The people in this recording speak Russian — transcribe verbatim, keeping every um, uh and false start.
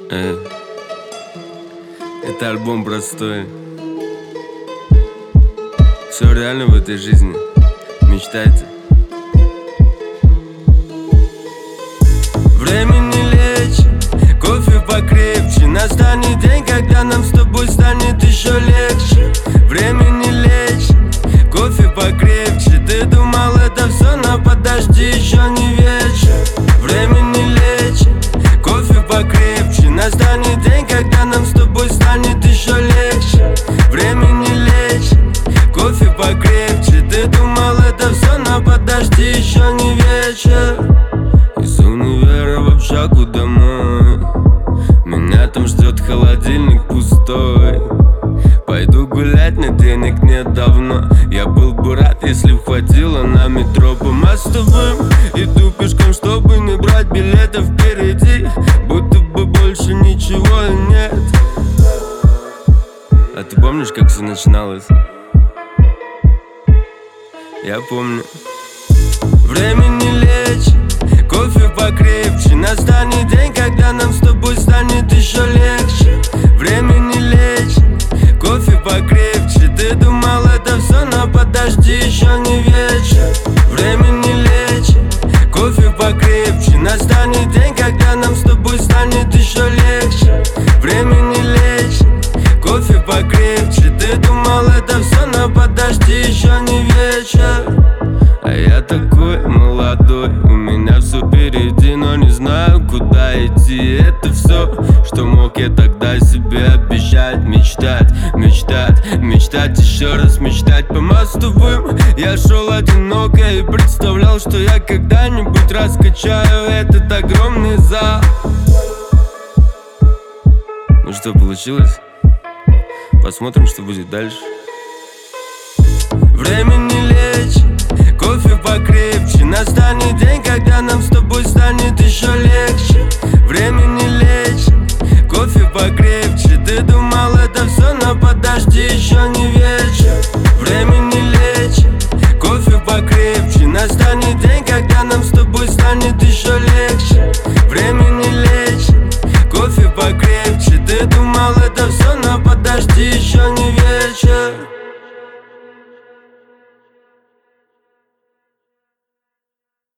Э, это альбом простой. Все реально в этой жизни. Мечтайте. Время не лечит, кофе покрепче. Настанет день, когда нам с тобой станет еще легче. Время не лечит, кофе покрепче. Ты думал, это все, но подожди, еще не вечер. Время не лечит, кофе покрепче. Настанет день, когда нам с тобой станет еще легче. Время не лечит, кофе покрепче. Ты думал, это все, но подожди, еще не вечер. Из универа в общагу домой. Меня там ждет холодильник пустой. Пойду гулять, но денег нет давно. Я был бы рад, если б хватило на метро по мостовым. Иду пешком, чтобы не брать билетов впереди. Будто бы больше ничего и нет. А ты помнишь, как все начиналось? Я помню. Время не лечит, кофе покрепче. Настанет день, когда нам с тобой станет еще легче. Время не лечит, кофе покрепче. Ты думал, это все, но подожди, еще не вечер. Время не лечит, кофе покрепче. Настанет день, когда нам с тобой станет еще легче. Время не лечит, кофе покрепче. Ты думал, это все, но подожди, еще не вечер. А я такой молодой, у меня все впереди, но не знаю, куда идти. Это все, что мог я тогда себе обещать. Мечтать, мечтать, мечтать, еще раз мечтать по мостовым. Я шел одиноко и представлял, что я когда-нибудь раскачаю этот огромный зал. Ну что, получилось? Посмотрим, что будет дальше. Время не лечит, кофе покрепче. Настанет день, когда нам с тобой станет еще легче. Время не лечит, кофе покрепче. Ты думал, это все, но подожди, еще не вечер. Время не лечит, кофе покрепче. Настанет день, когда нам с тобой станет еще легче. Время не лечит, кофе покрепче. Ты думал, это все, но подожди, еще не вечер.